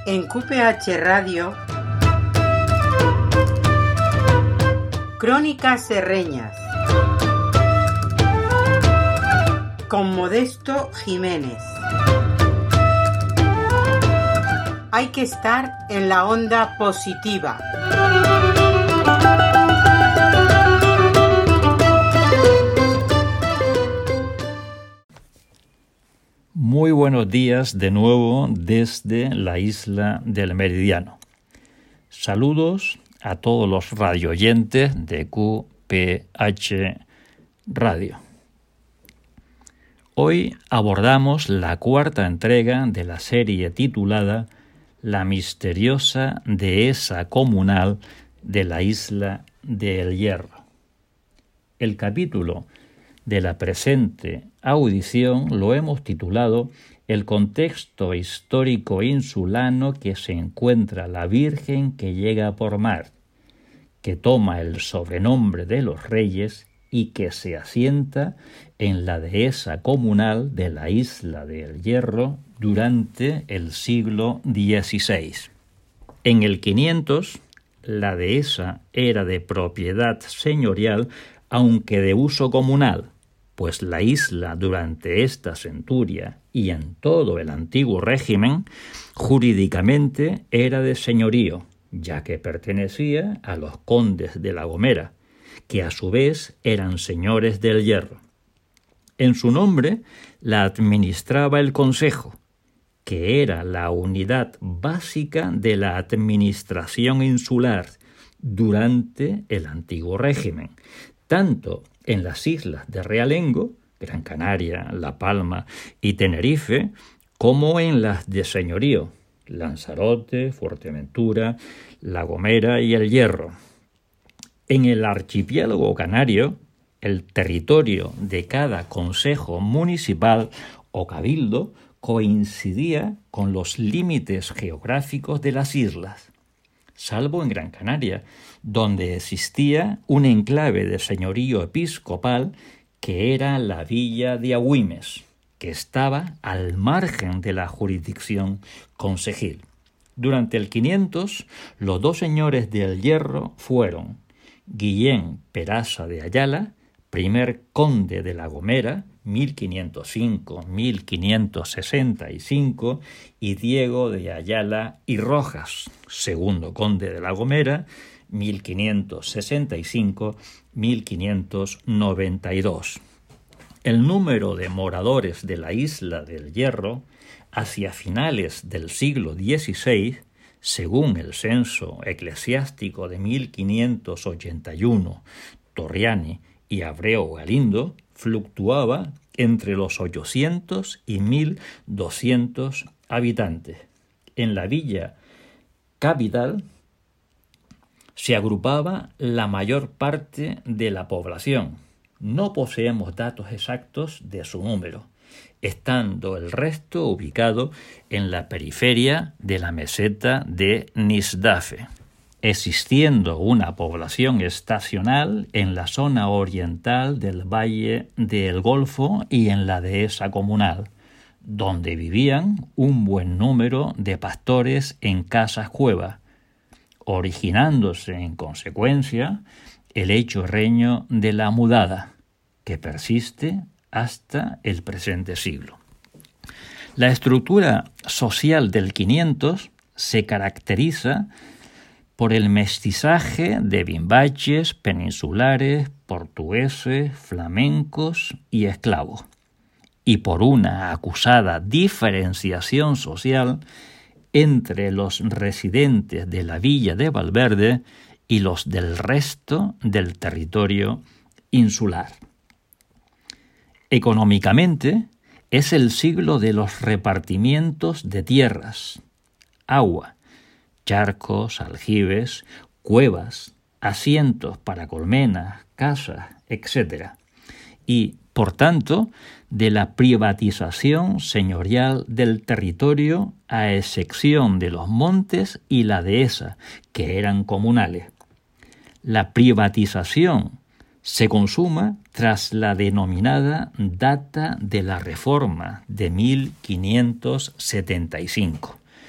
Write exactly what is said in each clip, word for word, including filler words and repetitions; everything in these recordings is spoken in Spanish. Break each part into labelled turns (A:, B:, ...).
A: En Q P H Radio, Crónicas Serreñas, con Modesto Jiménez. Hay que estar en la onda positiva.
B: Muy buenos días de nuevo desde la isla del Meridiano. Saludos a todos los radioyentes de Q P H Radio. Hoy abordamos la cuarta entrega de la serie titulada La misteriosa dehesa comunal de la isla del Hierro. El capítulo de la presente audición lo hemos titulado El contexto histórico insulano que se encuentra la Virgen que llega por mar, que toma el sobrenombre de los reyes y que se asienta en la dehesa comunal de la isla del Hierro durante el siglo dieciséis. En el quinientos, la dehesa era de propiedad señorial, aunque de uso comunal, pues la isla durante esta centuria y en todo el antiguo régimen, jurídicamente era de señorío, ya que pertenecía a los condes de La Gomera, que a su vez eran señores del Hierro. En su nombre la administraba el Consejo, que era la unidad básica de la administración insular durante el antiguo régimen, tanto en las islas de Realengo, Gran Canaria, La Palma y Tenerife, como en las de señorío, Lanzarote, Fuerteventura, La Gomera y El Hierro. En el archipiélago canario, el territorio de cada consejo municipal o cabildo coincidía con los límites geográficos de las islas, salvo en Gran Canaria, donde existía un enclave de señorío episcopal que era la villa de Agüimes, que estaba al margen de la jurisdicción concejil. Durante el quinientos, los dos señores del Hierro fueron Guillén Peraza de Ayala, primer conde de La Gomera, mil quinientos cinco a mil quinientos sesenta y cinco, y Diego de Ayala y Rojas, segundo conde de La Gomera, mil quinientos sesenta y cinco a mil quinientos noventa y dos. El número de moradores de la isla del Hierro hacia finales del siglo dieciséis, según el censo eclesiástico de mil quinientos ochenta y uno, Torriani y Abreu Galindo, fluctuaba entre los ochocientos y mil doscientos habitantes. En la villa capital se agrupaba la mayor parte de la población. No poseemos datos exactos de su número, estando el resto ubicado en la periferia de la meseta de Nisdafe, existiendo una población estacional en la zona oriental del Valle del Golfo y en la dehesa comunal, donde vivían un buen número de pastores en casas-cueva, originándose en consecuencia el hecho reño de la mudada, que persiste hasta el presente siglo. La estructura social del quinientos se caracteriza por el mestizaje de bimbaches, peninsulares, portugueses, flamencos y esclavos, y por una acusada diferenciación social entre los residentes de la villa de Valverde y los del resto del territorio insular. Económicamente, es el siglo de los repartimientos de tierras, agua, charcos, aljibes, cuevas, asientos para colmenas, casas, etcétera, y, por tanto, de la privatización señorial del territorio a excepción de los montes y la dehesa, que eran comunales. La privatización se consuma tras la denominada Data de la Reforma de mil quinientos setenta y cinco,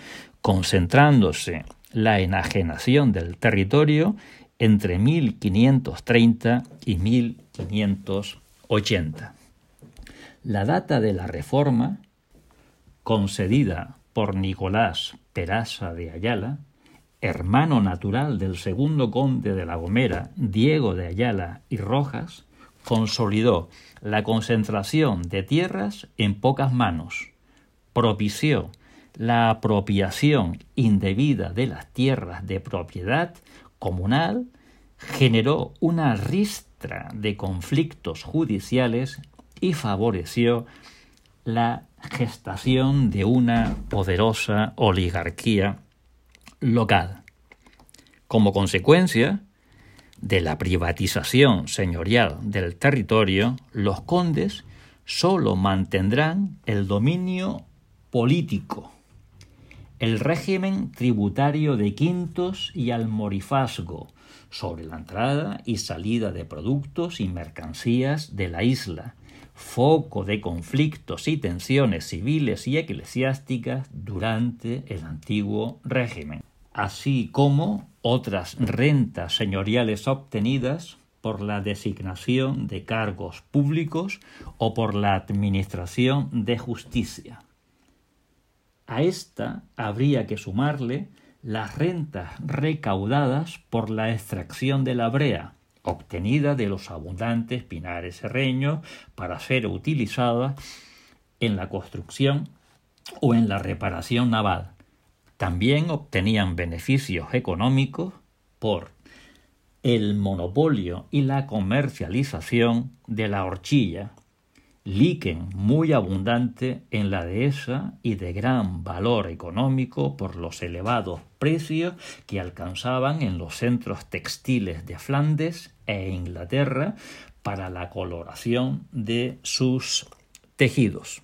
B: concentrándose la enajenación del territorio entre mil quinientos treinta y mil quinientos ochenta. La data de la reforma, concedida por Nicolás Peraza de Ayala, hermano natural del segundo conde de La Gomera, Diego de Ayala y Rojas, consolidó la concentración de tierras en pocas manos, propició la apropiación indebida de las tierras de propiedad comunal, generó una ristra de conflictos judiciales y favoreció la gestación de una poderosa oligarquía local. Como consecuencia de la privatización señorial del territorio, los condes solo mantendrán el dominio político, el régimen tributario de quintos y almorifazgo sobre la entrada y salida de productos y mercancías de la isla, foco de conflictos y tensiones civiles y eclesiásticas durante el antiguo régimen, así como otras rentas señoriales obtenidas por la designación de cargos públicos o por la administración de justicia. A esta habría que sumarle las rentas recaudadas por la extracción de la brea, obtenida de los abundantes pinares serreños para ser utilizada en la construcción o en la reparación naval. También obtenían beneficios económicos por el monopolio y la comercialización de la horchilla, líquen muy abundante en la dehesa y de gran valor económico por los elevados precios que alcanzaban en los centros textiles de Flandes e Inglaterra para la coloración de sus tejidos.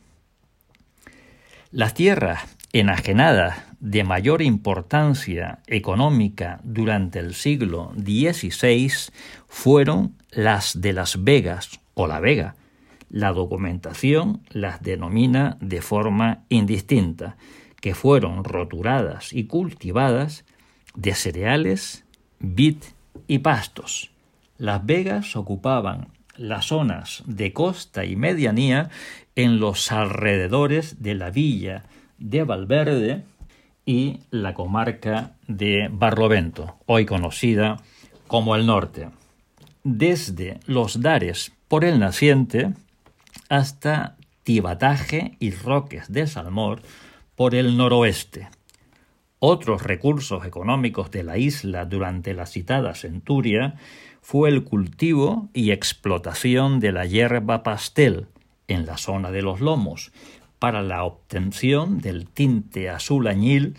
B: Las tierras enajenadas de mayor importancia económica durante el siglo dieciséis fueron las de Las Vegas o La Vega. La documentación las denomina de forma indistinta, que fueron roturadas y cultivadas de cereales, vid y pastos. Las Vegas ocupaban las zonas de costa y medianía en los alrededores de la villa de Valverde y la comarca de Barlovento, hoy conocida como el Norte. Desde los Dares por el naciente hasta Tibataje y Roques de Salmor por el noroeste. Otros recursos económicos de la isla durante la citada centuria fue el cultivo y explotación de la hierba pastel en la zona de los Lomos para la obtención del tinte azul añil.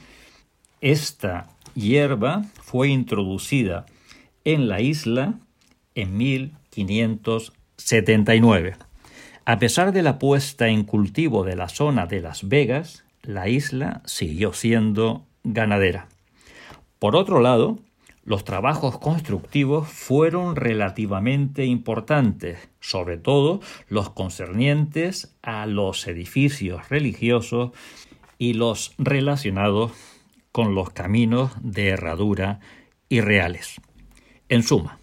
B: Esta hierba fue introducida en la isla en mil quinientos setenta y nueve. A pesar de la puesta en cultivo de la zona de Las Vegas, la isla siguió siendo ganadera. Por otro lado, los trabajos constructivos fueron relativamente importantes, sobre todo los concernientes a los edificios religiosos y los relacionados con los caminos de herradura y reales. En suma,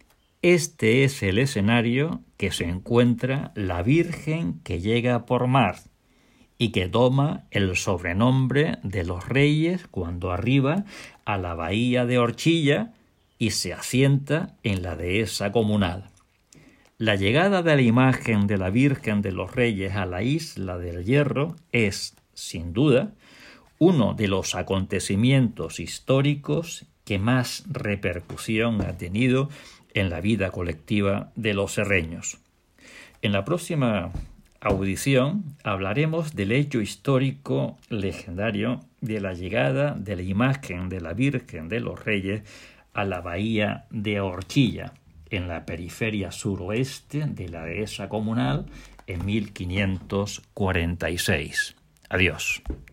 B: este es el escenario que se encuentra la Virgen que llega por mar y que toma el sobrenombre de los Reyes cuando arriba a la bahía de Horchilla y se asienta en la dehesa comunal. La llegada de la imagen de la Virgen de los Reyes a la isla del Hierro es, sin duda, uno de los acontecimientos históricos que más repercusión ha tenido en la vida colectiva de los serreños. En la próxima audición hablaremos del hecho histórico legendario de la llegada de la imagen de la Virgen de los Reyes a la bahía de Horchilla, en la periferia suroeste de la dehesa comunal, en mil quinientos cuarenta y seis. Adiós.